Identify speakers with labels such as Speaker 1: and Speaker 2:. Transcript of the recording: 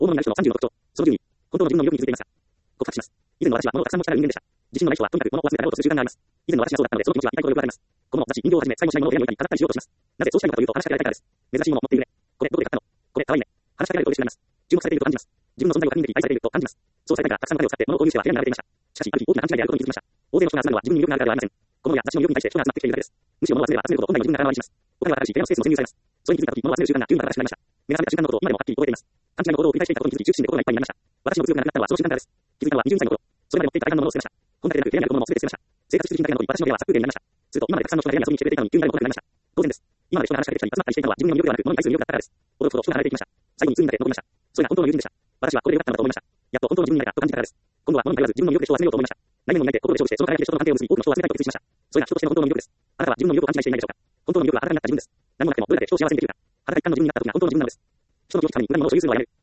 Speaker 1: 大物になる人の30の特徴。その10に、本当の自分の魅力に気づいていました。告白します。以前の私は物をたくさん持ちたがる人間でした。自信のない人はとにかく物を集めてやろうとする習慣があります。以前の私がそうだったので、その気持ちは痛いほどよくわかります。この雑誌、人形をはじめ、使いもしないものを部屋に置いたり飾ったりしようとします。なぜそうしたいのかというと、話しかけられたいからです。珍しいものを持っているね。これ、どこで買ったの？これ、可愛いね。話しかけられると嬉しくなります。注目されていると感じます。自分の存在を他人に愛されていると感じます。そうされたいから、たくさんの金を使って物を購入しては部屋に並べていました。しかし、ある日、大きな勘違いであることに気づきました。大勢の人が集まるのは自分に魅力があるからではありません。この本や雑誌の魅力に対して人が集まってきているだけです。むしろ物を集めれば集めるほど本来の自分が空回りします。他には新しい部屋のスペースも占有されます。それに気づいた時、物を集める習慣が自分の中から失われました。目覚めた瞬間のことを今でもはっきり覚えています。勘違いの行動を繰り返していたことに気づき、中心で心がいっぱいになりました。私の物欲がなくなったのはその瞬間からです。気づいたのは20歳の頃。それまで持っていた大半のものを捨てました。本だけでなく部屋にあるものも全て捨てました。生活必需品だけの時、私の部屋は殺風景になりました。すると、今までたくさんの人が部屋に遊びに来てくれていたのに、急に誰も来なくなりました。当然です。今まで人が話しかけてきたり集まったりしていたのは自分の魅力ではなく、物に対する魅力だったからです。驚くほど人が離れていきました。最後に数人だけ残りました。それが本当の友人でした。私はこれで良かったのだと思いました。やっと本当の自分になれたと感じたからです。今度は物に頼らず自分の魅力で人を集めようと思いました。何もないで心で勝負して、その輝きで人との関係を結び、多くの人を集めたいと決意しました。それが人としての本当の魅力です。あなたは自分の魅力を勘違いしていないでしょうか。本当の魅力はあなたになった自分です。何もなくてもどれだけ人を幸せにできるか。裸一貫の自分になった時が本当の自分なのです。人の病気のために無駄なものを所有するのはやめる。